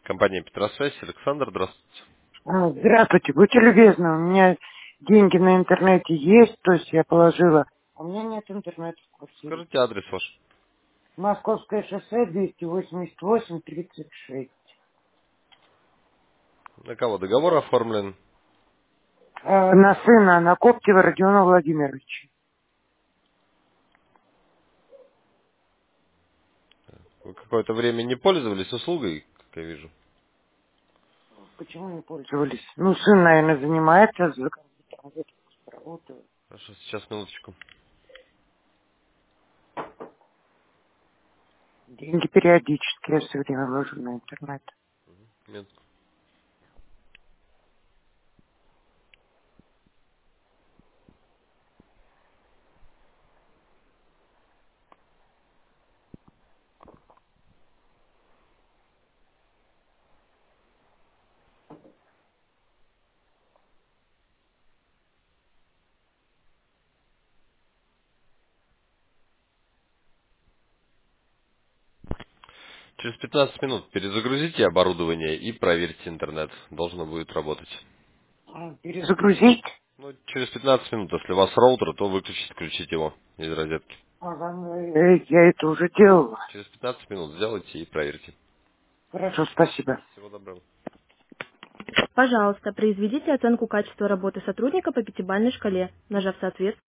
Компания Петросвязь, Александр, здравствуйте. Здравствуйте, будьте любезны, у меня деньги на интернете есть, то есть я положила. У меня нет интернета в квартире. Скажите адрес ваш. Московское шоссе 288-36. На кого договор оформлен? На сына, на Коптева Родиона Владимировича. Вы какое-то время не пользовались услугой, как я вижу. Почему не пользовались? Ну, сын, наверное, занимается за компьютером, я только работаю. Хорошо, сейчас минуточку. Деньги периодически я все время ложу на интернет. Минутку. Через 15 минут перезагрузите оборудование и проверьте интернет. Должно будет работать. Перезагрузить? Ну, через 15 минут, если у вас роутер, то выключите, включите его из розетки. Ага, ну, я это уже делала. Через 15 минут сделайте и проверьте. Хорошо, спасибо. Всего доброго. Пожалуйста, произведите оценку качества работы сотрудника по пятибалльной шкале, нажав соответствующий